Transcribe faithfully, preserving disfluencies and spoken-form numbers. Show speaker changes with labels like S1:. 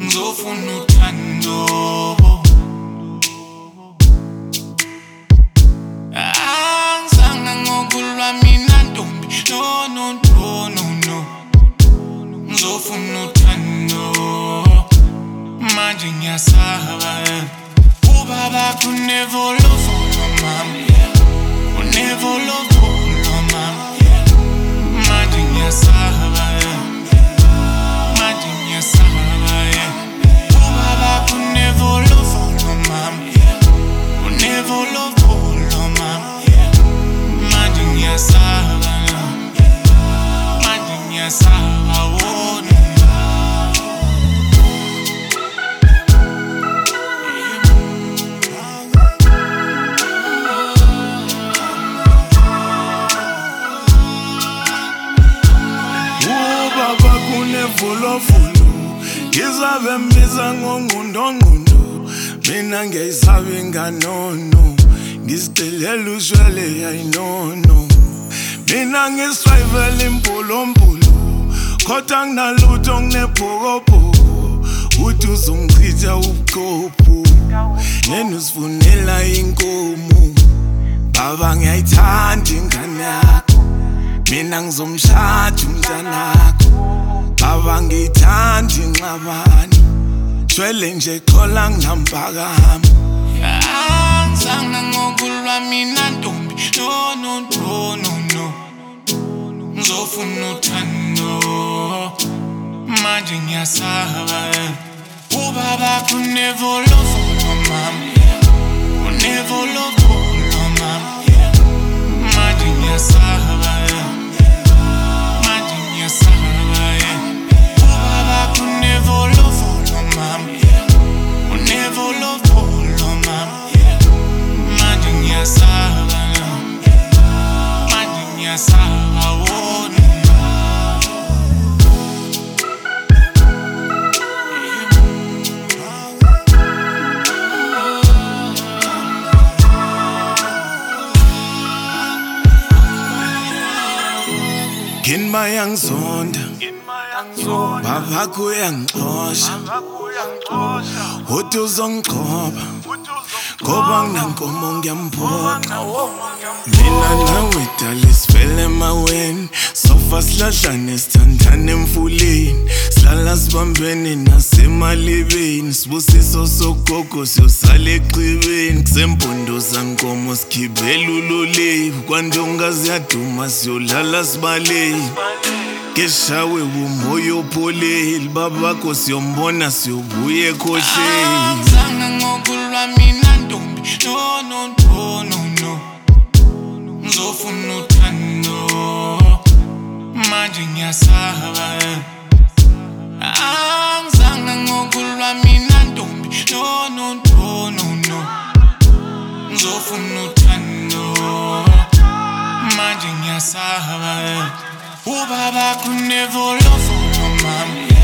S1: ngizofuna uthando. Angizange ngokulwa mina ntombi, no no no no no. Ngizofuna uthando, manje ngiyasaba. Ubaba could never love for mama, could never love for mama. Manje ngiyasaba, manje ngiyasaba. Ubaba could never love for mama, could never love for mama. Manje ngiyasaba, manje ngiyasaba.
S2: Baba kunevolo volo, ngizabe mbiza ngongundongundo. Mina ngiyayisabi nganono, ngisicelela ushwele yayinono. Mina ngiswayivela impulumpulu, kodwa nginalutho nginebhokobhoko. Uthi uzongichitha ubuchopho, yena usifunela inkomo. Baba ngiyayithanda ingane yakho, mina ngizomshada umntanakho. Baba ngiyithanda inxabano, shwele nje qola nginampakamo.
S1: Angizange ngokulwa mina ntombi, no no no no no. Ngizofuna uthando, manje ngiyasaba. Ubaba could never love for mama, could never love for mama. Manje ngiyasaba, manje ngiyasaba. Ubaba could never love for mama, could never love for mama. Manje ngiyasaba, manje ngiyasaba.
S2: Nginba yangizonda, babakho uyangixosha. Uthi uzongigcoba, ngoba nginankomo ngiyamphoqa. Mina nawe dala sivele emaweni, sofa silahlane sithandane emfuleni. Sihlala sibambene nasemalibeni, sibusiso sogogo siyosala eqhibeni. Kusempondoza nkomo sikhibela uloliwe, kwandonga ziyaduma siyolala sibaleni. Keshawe umoya opholile, babakho siyombona siyobuya ekhohleni.
S1: Angizange ngokulwa mina ntombi, no no no no no. Ngizofuna uthando, manje ngiyasaba. Angizange ngokulwa mina ntombi, no no no no no. Ngizofuna uthando, manje ngiyasaba. Ubaba could never love for mama.